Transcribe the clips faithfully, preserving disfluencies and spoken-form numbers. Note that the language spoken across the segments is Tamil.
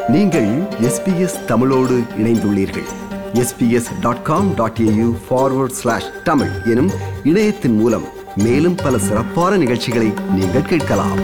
நீங்கள் எஸ்பிஎஸ் தமிழோடு இணைந்துள்ளீர்கள். SBS dot com dot AU forward slash Tamil எனும் இணையத்தின் மூலம் மேலும் பல சிறப்பான நிகழ்ச்சிகளை நீங்கள் கேட்கலாம்.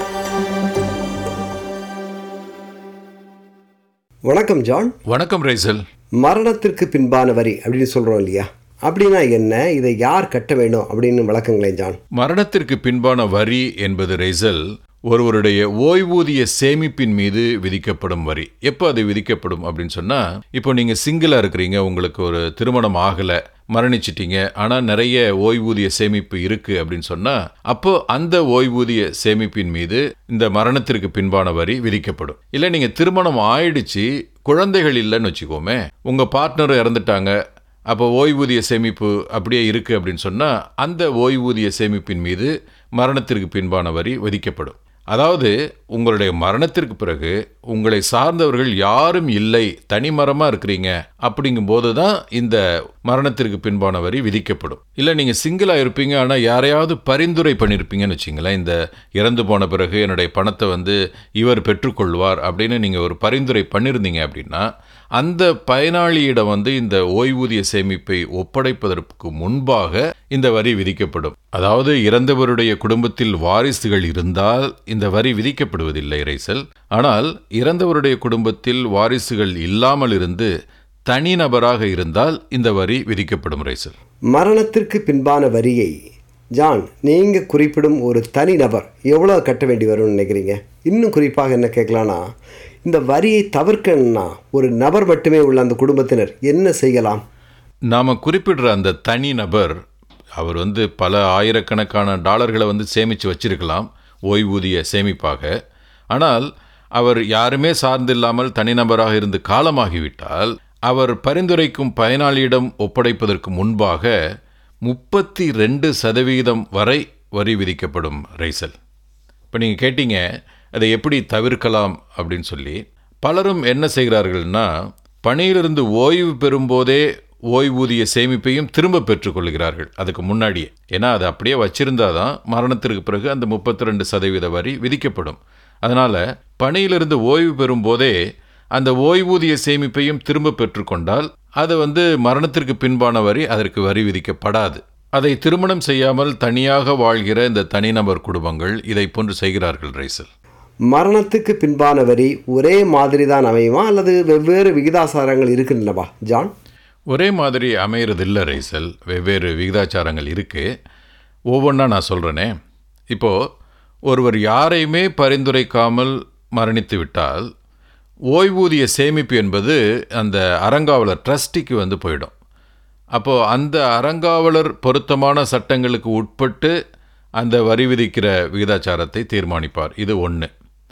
வணக்கம் ஜான். வணக்கம் ரைசல். மரணத்திற்கு பின்பான வரி அப்படின்னு சொல்றோம் இல்லையா, அப்படின்னா என்ன, இதை யார் கட்ட வேண்டும் அப்படின்னு விளக்கங்களேன் ஜான். மரணத்திற்கு பின்பான வரி என்பது ரைசல் ஒருவருடைய ஓய்வூதிய சேமிப்பின் மீது விதிக்கப்படும் வரி. எப்போ அது விதிக்கப்படும் அப்படின்னு சொன்னால், இப்போ நீங்கள் சிங்கிளாக இருக்கிறீங்க, உங்களுக்கு ஒரு திருமணம் ஆகலை, மரணிச்சிட்டீங்க, ஆனால் நிறைய ஓய்வூதிய சேமிப்பு இருக்குது அப்படின்னு சொன்னால், அப்போ அந்த ஓய்வூதிய சேமிப்பின் மீது இந்த மரணத்திற்கு பின்பான வரி விதிக்கப்படும். இல்லை நீங்கள் திருமணம் ஆயிடுச்சு, குழந்தைகள் இல்லைன்னு வச்சுக்கோமே, உங்கள் பார்ட்னர் இறந்துட்டாங்க, அப்போ ஓய்வூதிய சேமிப்பு அப்படியே இருக்குது அப்படின்னு சொன்னால், அந்த ஓய்வூதிய சேமிப்பின் மீது மரணத்திற்கு பின்பான வரி விதிக்கப்படும். அதாவது உங்களுடைய மரணத்திற்கு பிறகு உங்களை சார்ந்தவர்கள் யாரும் இல்லை, தனிமரமாக இருக்கிறீங்க, அப்படிங்கும்போது தான் இந்த மரணத்திற்கு பின்பான வரி விதிக்கப்படும். இல்லை நீங்கள் சிங்கிளாக இருப்பீங்க, ஆனால் யாரையாவது பரிந்துரை பண்ணியிருப்பீங்கன்னு வச்சிங்களேன், இந்த இறந்து போன பிறகு என்னுடைய பணத்தை வந்து இவர் பெற்றுக்கொள்வார் அப்படின்னு நீங்கள் ஒரு பரிந்துரை பண்ணியிருந்தீங்க அப்படின்னா, அந்த பயனாளியிடம் வந்து இந்த ஓய்வூதிய சேமிப்பை ஒப்படைப்பதற்கு முன்பாக இந்த வரி விதிக்கப்படும். அதாவது இறந்தவருடைய குடும்பத்தில் வாரிசுகள் இருந்தால் இந்த வரி விதிக்கப்படுவதில்லை ரைசல். ஆனால் இறந்தவருடைய குடும்பத்தில் வாரிசுகள் இல்லாமல் இருந்து தனிநபராக இருந்தால் இந்த வரி விதிக்கப்படும் ரைசல். மரணத்திற்கு பின்பான வரியை ஜான், நீங்கள் குறிப்பிடும் ஒரு தனிநபர் எவ்வளோ கட்ட வேண்டி வரும்னு நினைக்கிறீங்க? இன்னும் குறிப்பாக என்ன கேட்கலான்னா, இந்த வரியை தவிர்க்கணும்னா ஒரு நபர் மட்டுமே உள்ள அந்த குடும்பத்தினர் என்ன செய்யலாம்? நாம் குறிப்பிடுற அந்த தனி நபர், அவர் வந்து பல ஆயிரக்கணக்கான டாலர்களை வந்து சேமித்து வச்சிருக்கலாம் ஓய்வூதிய சேமிப்பாக. ஆனால் அவர் யாருமே சார்ந்தில்லாமல் தனிநபராக இருந்து காலமாகிவிட்டால், அவர் பரிந்துரைக்கும் பயனாளியிடம் ஒப்படைப்பதற்கு முன்பாக முப்பத்தி ரெண்டு சதவீதம் வரை வரி விதிக்கப்படும் ரைசல். இப்போ நீங்கள் கேட்டீங்க அதை எப்படி தவிர்க்கலாம் அப்படின்னு சொல்லி. பலரும் என்ன செய்கிறார்கள்னா, பணியிலிருந்து ஓய்வு பெறும்போதே ஓய்வூதிய சேமிப்பையும் திரும்ப பெற்றுக்கொள்கிறார்கள் அதுக்கு முன்னாடியே. ஏன்னா அது அப்படியே வச்சிருந்தா தான் மரணத்திற்கு பிறகு அந்த முப்பத்தி ரெண்டு சதவீத வரி விதிக்கப்படும். அதனால் பணியிலிருந்து ஓய்வு பெறும்போதே அந்த ஓய்வூதிய சேமிப்பையும் திரும்ப பெற்றுக்கொண்டால் அது வந்து மரணத்திற்கு பின்பான வரி அதற்கு வரி விதிக்கப்படாது. அதை திருமணம் செய்யாமல் தனியாக வாழ்கிற இந்த தனிநபர் குடும்பங்கள் இதை போன்று செய்கிறார்கள் ரைசல். மரணத்துக்கு பின்பான வரி ஒரே மாதிரி தான் அமையுமா, அல்லது வெவ்வேறு விகிதாசாரங்கள் இருக்குல்லவா ஜான்? ஒரே மாதிரி அமைகிறதில்லை ரைசல், வெவ்வேறு விகிதாச்சாரங்கள் இருக்குது. ஒவ்வொன்றா நான் சொல்கிறேனே. இப்போது ஒருவர் யாரையுமே பரிந்துரைக்காமல் மரணித்து விட்டால் ஓய்வூதிய சேமிப்பு என்பது அந்த அறங்காவலர் ட்ரஸ்டிக்கு வந்து போயிடும். அப்போது அந்த அறங்காவலர் பொருத்தமான சட்டங்களுக்கு உட்பட்டு அந்த வரி விதிக்கிற விகிதாச்சாரத்தை தீர்மானிப்பார். இது ஒன்று.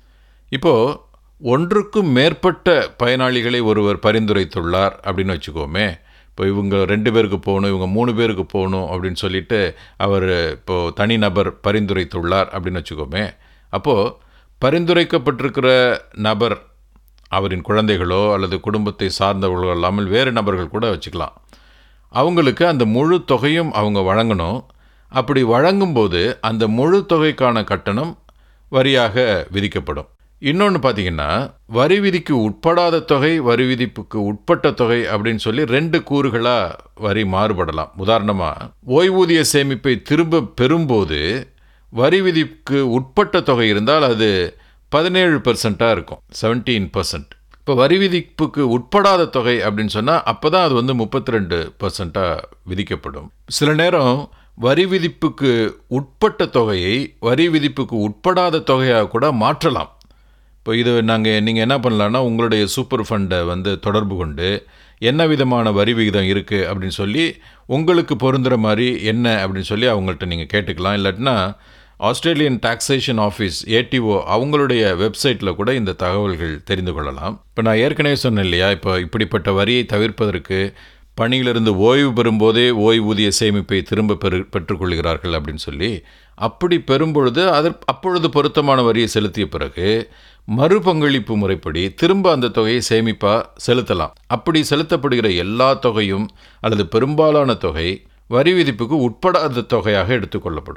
இப்போது ஒன்றுக்கும் மேற்பட்ட பயனாளிகளை ஒருவர் பரிந்துரைத்துள்ளார் அப்படின்னு வச்சுக்கோமே. இப்போ இவங்க ரெண்டு பேருக்கு போகணும், இவங்க மூணு பேருக்கு போகணும் அப்படின்னு சொல்லிட்டு அவர் இப்போது தனிநபர் பரிந்துரைத்துள்ளார் அப்படின்னு வச்சுக்கோமே. அப்போது பரிந்துரைக்கப்பட்டிருக்கிற நபர், அவரின் குழந்தைகளோ அல்லது குடும்பத்தை சார்ந்தவர்களோ இல்லாமல் வேறு நபர்கள் கூட வச்சுக்கலாம். அவங்களுக்கு அந்த முழு தொகையும் அவங்க வழங்கணும். அப்படி வழங்கும்போது அந்த முழு தொகைக்கான கட்டணம் வரியாக விதிக்கப்படும். இன்னொன்று பார்த்தீங்கன்னா, வரி விதிக்கு உட்படாத தொகை, வரி விதிப்புக்கு உட்பட்ட தொகை அப்படின்னு சொல்லி ரெண்டு கூறுகளாக வரி மாறுபடலாம். உதாரணமாக, ஓய்வூதிய சேமிப்பை திரும்ப பெறும்போது வரி விதிப்புக்கு உட்பட்ட தொகை இருந்தால் அது பதினேழு பர்சன்ட்டாக இருக்கும், செவன்டீன் பர்சன்ட். இப்போ வரி விதிப்புக்கு உட்படாத தொகை அப்படின்னு சொன்னால் அப்போ தான் அது வந்து முப்பத்தி ரெண்டு பர்சன்ட்டாக விதிக்கப்படும். சில நேரம் வரி விதிப்புக்கு உட்பட்ட தொகையை வரி விதிப்புக்கு உட்படாத தொகையாக கூட மாற்றலாம். இப்போ இது நாங்கள் நீங்கள் என்ன பண்ணலான்னா, உங்களுடைய சூப்பர் ஃபண்டை வந்து தொடர்பு கொண்டு என்ன விதமான வரி விகிதம் இருக்குது அப்படின்னு சொல்லி உங்களுக்கு பொருந்துகிற மாதிரி என்ன அப்படின்னு சொல்லி அவங்கள்ட்ட நீங்கள் கேட்டுக்கலாம். இல்லாட்டினா ஆஸ்திரேலியன் டாக்ஸேஷன் ஆஃபீஸ் ஏடிஓ அவங்களுடைய வெப்சைட்டில் கூட இந்த தகவல்கள் தெரிந்து கொள்ளலாம். இப்போ நான் ஏற்கனவே சொன்னேன் இல்லையா, இப்போ இப்படிப்பட்ட வரியை தவிர்ப்பதற்கு பணியிலிருந்து ஓய்வு பெறும்போதே ஓய்வூதிய சேமிப்பை திரும்ப பெறு பெற்றுக்கொள்கிறார்கள் அப்படின்னு சொல்லி. அப்படி பெறும்பொழுது அதற்கு அப்பொழுது பொருத்தமான வரியை செலுத்திய பிறகு மறுபங்களிப்பு முறைப்படி திரும்ப அந்த தொகையை சேமிப்பாக செலுத்தலாம். அப்படி செலுத்தப்படுகிற எல்லா தொகையும் அல்லது பெரும்பாலான தொகை வரி விதிப்புக்கு உட்படாத தொகையாக எடுத்துக்கொள்ளப்படும்.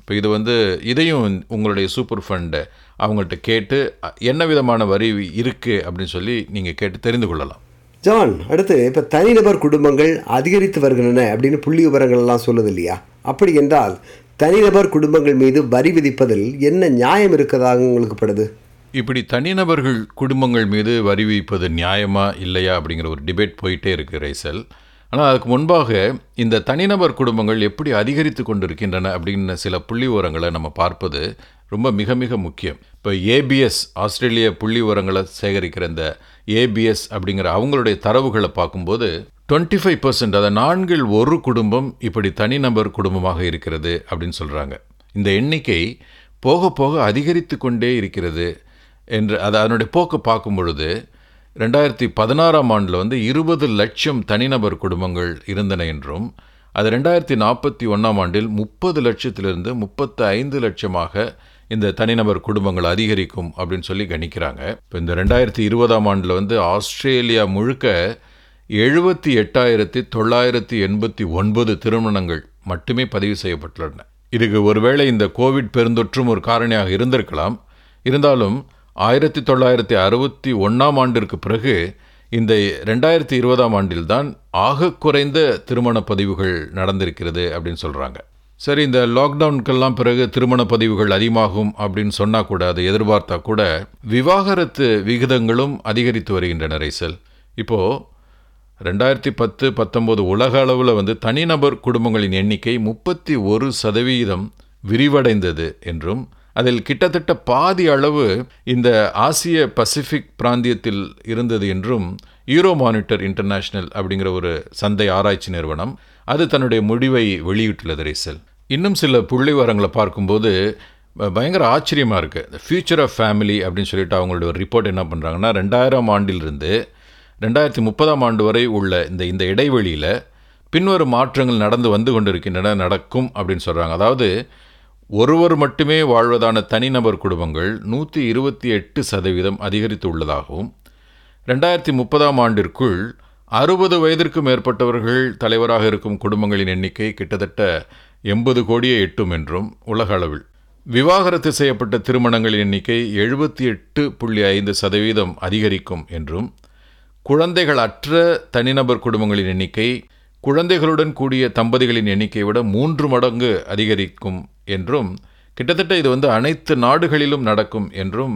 இப்போ இது வந்து இதையும் உங்களுடைய சூப்பர் ஃபண்டு அவங்கள்ட்ட கேட்டு என்ன விதமான வரி இருக்குது அப்படின்னு சொல்லி நீங்கள் கேட்டு தெரிந்து கொள்ளலாம். ஜான், அடுத்து இப்போ தனிநபர் குடும்பங்கள் அதிகரித்து வருகின்றன அப்படின்னு புள்ளி விவரங்கள் எல்லாம் சொல்லுது இல்லையா? அப்படி என்றால் தனிநபர் குடும்பங்கள் மீது வரி விதிப்பதில் என்ன நியாயம் இருக்கதாக உங்களுக்கு படுது? இப்படி தனிநபர்கள் குடும்பங்கள் மீது வரி விதிப்பது நியாயமா இல்லையா அப்படிங்கிற ஒரு டிபேட் போயிட்டே இருக்குது ரைசல். ஆனால் அதுக்கு முன்பாக இந்த தனிநபர் குடும்பங்கள் எப்படி அதிகரித்து கொண்டு இருக்கின்றன அப்படின்னு சில புள்ளி விவரங்களை நம்ம பார்ப்பது ரொம்ப மிக மிக முக்கியம். இப்போ ஏபிஎஸ் ஆஸ்திரேலிய புள்ளி விவரங்களை சேகரிக்கிற இந்த ஏபிஎஸ் அப்படிங்கிற அவங்களுடைய தரவுகளை பார்க்கும்போது டுவெண்ட்டி ஃபைவ் பர்சன்ட் அதை நான்கில் ஒரு குடும்பம் இப்படி தனிநபர் குடும்பமாக இருக்கிறது அப்படின்னு சொல்கிறாங்க. இந்த எண்ணிக்கை போக போக அதிகரித்து கொண்டே இருக்கிறது என்று அதை அதனுடைய போக்கை பார்க்கும் பொழுது ரெண்டாயிரத்தி பதினாறாம் ஆண்டில் வந்து இருபது லட்சம் தனிநபர் குடும்பங்கள் இருந்தன என்றும் அது ரெண்டாயிரத்தி நாற்பத்தி ஒன்றாம் ஆண்டில் முப்பது லட்சத்திலிருந்து முப்பத்து ஐந்து லட்சமாக இந்த தனிநபர் குடும்பங்கள் அதிகரிக்கும் அப்படின்னு சொல்லி கணிக்கிறாங்க. இப்போ இந்த ரெண்டாயிரத்தி இருபதாம் ஆண்டில் வந்து ஆஸ்திரேலியா முழுக்க எழுபத்தி எட்டாயிரத்தி தொள்ளாயிரத்தி எண்பத்தி ஒன்பது திருமணங்கள் மட்டுமே பதிவு செய்யப்பட்டுள்ளன. இதுக்கு ஒருவேளை இந்த கோவிட் பெருந்தொற்றும் ஒரு காரணியாக இருந்திருக்கலாம். இருந்தாலும் ஆயிரத்தி தொள்ளாயிரத்தி அறுபத்தி ஒன்றாம் ஆண்டிற்கு பிறகு இந்த ரெண்டாயிரத்தி இருபதாம் ஆண்டில்தான் ஆக குறைந்த திருமண பதிவுகள் நடந்திருக்கிறது அப்படின்னு சொல்கிறாங்க. சரி, இந்த லாக்டவுனுக்கெல்லாம் பிறகு திருமண பதிவுகள் அதிகமாகும் அப்படின்னு சொன்னால் கூட அதை எதிர்பார்த்தா கூட விவாகரத்து விகிதங்களும் அதிகரித்து வருகின்றன ரைசல். இப்போது ரெண்டாயிரத்தி பத்து பத்தொம்போது உலக அளவில் வந்து தனிநபர் குடும்பங்களின் எண்ணிக்கை முப்பத்தி ஒரு சதவீதம் விரிவடைந்தது என்றும் அதில் கிட்டத்தட்ட பாதி அளவு இந்த ஆசிய பசிபிக் பிராந்தியத்தில் இருந்தது என்றும் யூரோ மானிட்டர் இன்டர்நேஷ்னல் அப்படிங்கிற ஒரு சந்தை ஆராய்ச்சி நிறுவனம் அது தன்னுடைய முடிவை வெளியிட்டுள்ளது ரைசல். இன்னும் சில புள்ளி விவரங்களை பார்க்கும்போது பயங்கர ஆச்சரியமாக இருக்குது. ஃபியூச்சர் ஆஃப் ஃபேமிலி அப்படின்னு சொல்லிட்டு அவங்களுடைய ஒரு ரிப்போர்ட் என்ன பண்ணுறாங்கன்னா ரெண்டாயிரம் ஆண்டிலிருந்து ரெண்டாயிரத்தி முப்பதாம் ஆண்டு வரை உள்ள இந்த இந்த இடைவெளியில் பின்வரும் மாற்றங்கள் நடந்து வந்து கொண்டிருக்கின்றன நடக்கும் அப்படின்னு சொல்கிறாங்க. அதாவது ஒருவர் மட்டுமே வாழ்வதான தனிநபர் குடும்பங்கள் நூற்றி இருபத்தி எட்டு சதவீதம் அதிகரித்து உள்ளதாகவும் ரெண்டாயிரத்தி முப்பதாம் ஆண்டிற்குள் அறுபது வயதிற்கு மேற்பட்டவர்கள் தலைவராக இருக்கும் குடும்பங்களின் எண்ணிக்கை கிட்டத்தட்ட எண்பது கோடியை எட்டும் என்றும் உலக அளவில் விவாகரத்து செய்யப்பட்ட திருமணங்களின் எண்ணிக்கை எழுபத்தி எட்டு புள்ளி ஐந்து சதவீதம் அதிகரிக்கும் என்றும் குழந்தைகள் அற்ற தனிநபர் குடும்பங்களின் எண்ணிக்கை குழந்தைகளுடன் கூடிய தம்பதிகளின் எண்ணிக்கையை விட மூன்று மடங்கு அதிகரிக்கும் என்றும் கிட்டத்தட்ட இது வந்து அனைத்து நாடுகளிலும் நடக்கும் என்றும்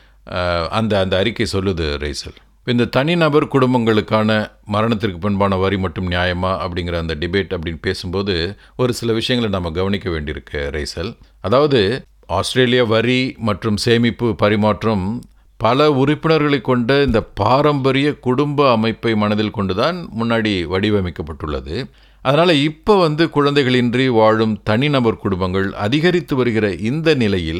அந்த அந்த அறிக்கை சொல்லுது ரைசல். இந்த தனிநபர் குடும்பங்களுக்கான மரணத்திற்கு பின்பான வரி மட்டும் நியாயமா அப்படிங்கிற அந்த டிபேட் அப்படின்னு பேசும்போது ஒரு சில விஷயங்களை நம்ம கவனிக்க வேண்டியிருக்கு ரைசல். அதாவது ஆஸ்திரேலியா வரி மற்றும் சேமிப்பு பரிமாற்றம் பல உறுப்பினர்களை கொண்ட இந்த பாரம்பரிய குடும்ப அமைப்பை மனதில் கொண்டுதான் முன்னாடி வடிவமைக்கப்பட்டுள்ளது. அதனால் இப்போ வந்து குழந்தைகளின்றி வாழும் தனிநபர் குடும்பங்கள் அதிகரித்து வருகிற இந்த நிலையில்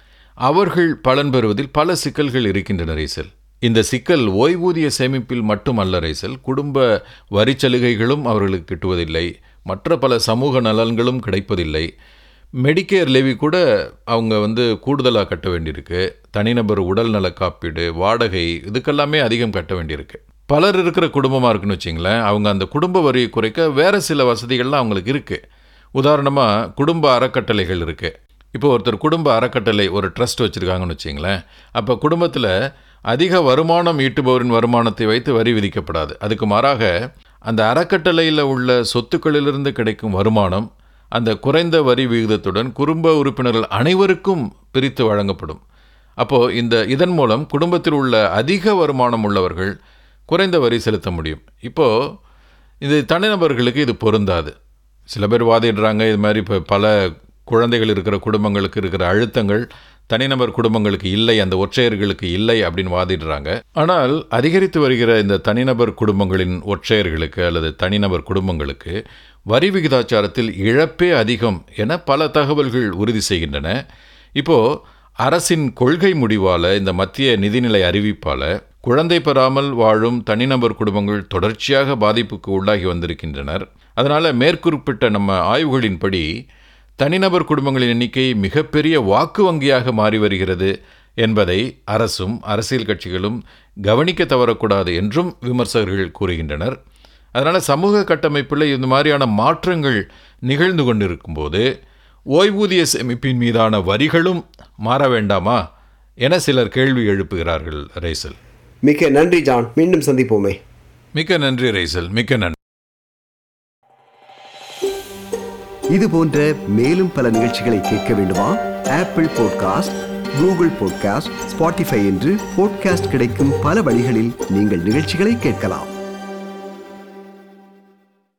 அவர்கள் பலன் பெறுவதில் பல சிக்கல்கள் இருக்கின்றன ரைசல். இந்த சிக்கல் ஓய்வூதிய சேமிப்பில் மட்டுமல்ல ரைசல், குடும்ப வரி சலுகைகளும் அவர்களுக்கு கிட்டுவதில்லை, மற்ற பல சமூக நலன்களும் கிடைப்பதில்லை. மெடிக்கேர் லெவி கூட அவங்க வந்து கூடுதலாக கட்ட வேண்டியிருக்கு. தனிநபர் உடல் நல காப்பீடு, வாடகை, இதுக்கெல்லாமே அதிகம் கட்ட வேண்டியிருக்கு. பலர் இருக்கிற குடும்பமாக இருக்குன்னு வச்சிங்களேன், அவங்க அந்த குடும்ப வரியை குறைக்க வேறு சில வசதிகள்லாம் அவங்களுக்கு இருக்குது. உதாரணமாக குடும்ப அறக்கட்டளைகள் இருக்குது. இப்போ ஒருத்தர் குடும்ப அறக்கட்டளை ஒரு ட்ரஸ்ட் வச்சுருக்காங்கன்னு வச்சிங்களேன், அப்போ குடும்பத்தில் அதிக வருமானம் ஈட்டுபவரின் வருமானத்தை வைத்து வரி விதிக்கப்படாது. அதுக்கு மாறாக அந்த அறக்கட்டளையில் உள்ள சொத்துக்களிலிருந்து கிடைக்கும் வருமானம் அந்த குறைந்த வரி விகிதத்துடன் குடும்ப உறுப்பினர்கள் அனைவருக்கும் பிரித்து வழங்கப்படும். அப்போது இந்த இதன் மூலம் குடும்பத்தில் உள்ள அதிக வருமானம் உள்ளவர்கள் குறைந்த வரி செலுத்த முடியும். இப்போது இது தனிநபர்களுக்கு இது பொருந்தாது. சில பேர் வாதிடுறாங்க, இது மாதிரி இப்போ பல குழந்தைகள் இருக்கிற குடும்பங்களுக்கு இருக்கிற அழுத்தங்கள் தனிநபர் குடும்பங்களுக்கு இல்லை, அந்த ஒற்றையர்களுக்கு இல்லை அப்படின்னு வாதிடுறாங்க. ஆனால் அதிகரித்து வருகிற இந்த தனிநபர் குடும்பங்களின் ஒற்றையர்களுக்கு அல்லது தனிநபர் குடும்பங்களுக்கு வரி விகிதாச்சாரத்தில் இழப்பே அதிகம் என பல தகவல்கள் உறுதி செய்கின்றன. இப்போது அரசின் கொள்கை முடிவால், இந்த மத்திய நிதிநிலை அறிவிப்பால் குழந்தை பெறாமல் வாழும் தனிநபர் குடும்பங்கள் தொடர்ச்சியாக பாதிப்புக்கு உள்ளாகி வந்திருக்கின்றனர். அதனால் மேற்குறிப்பிட்ட நம்ம ஆய்வுகளின்படி தனிநபர் குடும்பங்களின் எண்ணிக்கை மிகப்பெரிய வாக்கு வங்கியாக மாறி வருகிறது என்பதை அரசும் அரசியல் கட்சிகளும் கவனிக்க தவறக்கூடாது என்றும் விமர்சகர்கள் கூறுகின்றனர். அதனால் சமூக கட்டமைப்பில் இந்த மாதிரியான மாற்றங்கள் நிகழ்ந்து கொண்டிருக்கும்போது ஓய்வூதிய சேமிப்பின் மீதான வரிகளும் மாற வேண்டாமா என சிலர் கேள்வி எழுப்புகிறார்கள் ரைசல். மிக்க நன்றி ஜான், மீண்டும் சந்திப்போமே. மிக்க நன்றி ரைசல், மிக்க நன்றி. இது போன்ற மேலும் பல நிகழ்ச்சிகளை கேட்க வேண்டுமா? Apple podcast, Google podcast, Spotify என்று பாட்காஸ்ட் கிடைக்கும் பல வழிகளில் நீங்கள் நிகழ்ச்சிகளை கேட்கலாம்.